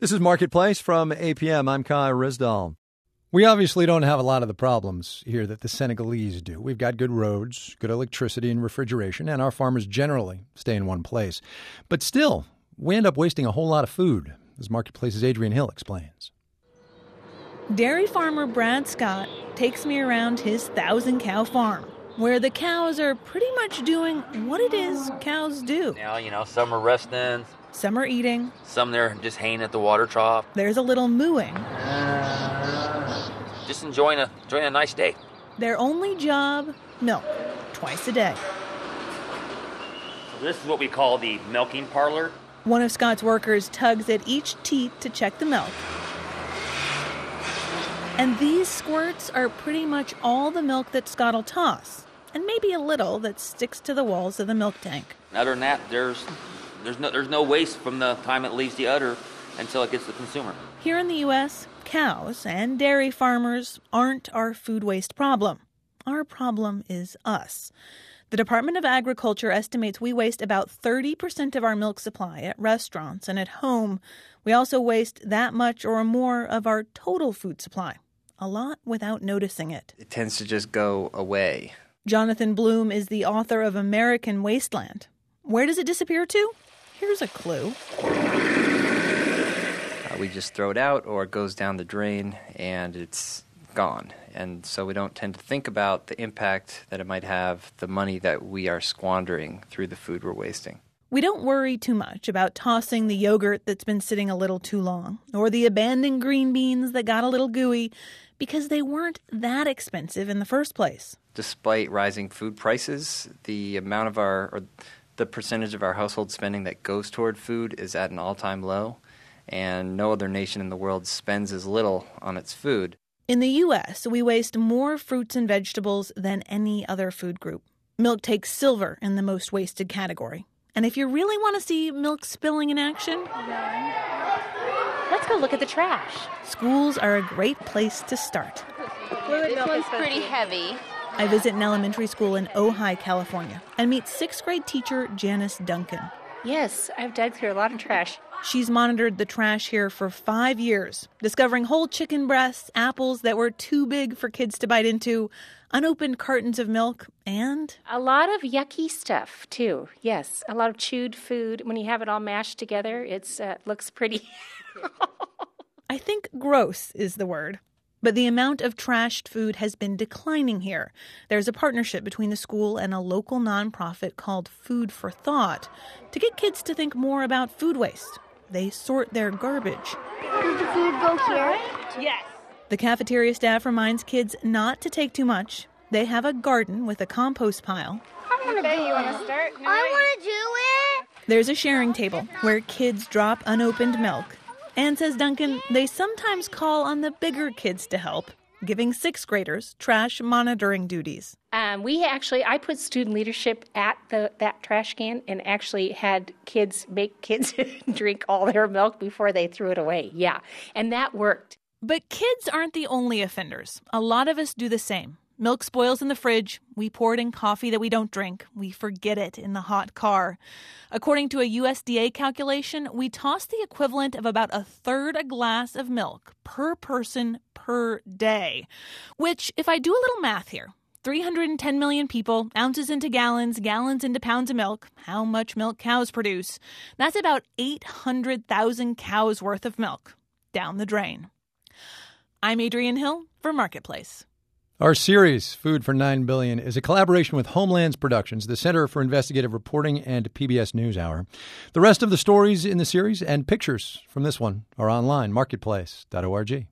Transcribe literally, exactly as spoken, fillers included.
This is Marketplace from A P M. I'm Kai Rizdal. We obviously don't have a lot of the problems here that the Senegalese do. We've got good roads, good electricity and refrigeration, and our farmers generally stay in one place. But still, we end up wasting a whole lot of food, as Marketplace's Adrian Hill explains. Dairy farmer Brad Scott takes me around his thousand-cow farm, where the cows are pretty much doing what it is cows do. Now, you know, some are resting. Some are eating. Some they're just hanging at the water trough. There's a little mooing. Just enjoying a, enjoying a nice day. Their only job, milk, twice a day. So this is what we call the milking parlor. One of Scott's workers tugs at each teat to check the milk. And these squirts are pretty much all the milk that Scott will toss, and maybe a little that sticks to the walls of the milk tank. Other than that, there's there's no there's no waste from the time it leaves the udder until it gets to the consumer. Here in the U S, cows and dairy farmers aren't our food waste problem. Our problem is us. The Department of Agriculture estimates we waste about thirty percent of our milk supply at restaurants and at home. We also waste that much or more of our total food supply. A lot without noticing it. It tends to just go away. Jonathan Bloom is the author of American Wasteland. Where does it disappear to? Here's a clue. Uh, we just throw it out, or it goes down the drain and it's gone. And so we don't tend to think about the impact that it might have, the money that we are squandering through the food we're wasting. We don't worry too much about tossing the yogurt that's been sitting a little too long, or the abandoned green beans that got a little gooey, because they weren't that expensive in the first place. Despite rising food prices, the amount of our, or the percentage of our household spending that goes toward food is at an all-time low, and no other nation in the world spends as little on its food. In the U S, we waste more fruits and vegetables than any other food group. Milk takes silver in the most wasted category. And if you really want to see milk spilling in action, let's go look at the trash. Schools are a great place to start. This one's pretty heavy. I visit an elementary school in Ojai, California, and meet sixth grade teacher Janice Duncan. Yes, I've dug through a lot of trash. She's monitored the trash here for five years, discovering whole chicken breasts, apples that were too big for kids to bite into, unopened cartons of milk, and a lot of yucky stuff, too. Yes, a lot of chewed food. When you have it all mashed together, it uh, looks pretty. I think gross is the word. But the amount of trashed food has been declining here. There's a partnership between the school and a local nonprofit called Food for Thought to get kids to think more about food waste. They sort their garbage. Does the food go here? Yes. The cafeteria staff reminds kids not to take too much. They have a garden with a compost pile. I want to do it. You want to start? No, I want to do it. There's a sharing table where kids drop unopened milk. And, says Duncan, they sometimes call on the bigger kids to help, giving sixth graders trash monitoring duties. Um, we actually, I put student leadership at the that trash can and actually had kids make kids drink all their milk before they threw it away. Yeah, and that worked. But kids aren't the only offenders. A lot of us do the same. Milk spoils in the fridge. We pour it in coffee that we don't drink. We forget it in the hot car. According to a U S D A calculation, we toss the equivalent of about a third a glass of milk per person per day. Which, if I do a little math here, three hundred ten million people, ounces into gallons, gallons into pounds of milk, how much milk cows produce, that's about eight hundred thousand cows worth of milk down the drain. I'm Adrian Hill for Marketplace. Our series, Food for nine billion dollars, is a collaboration with Homelands Productions, the Center for Investigative Reporting, and P B S NewsHour. The rest of the stories in the series and pictures from this one are online, marketplace dot org.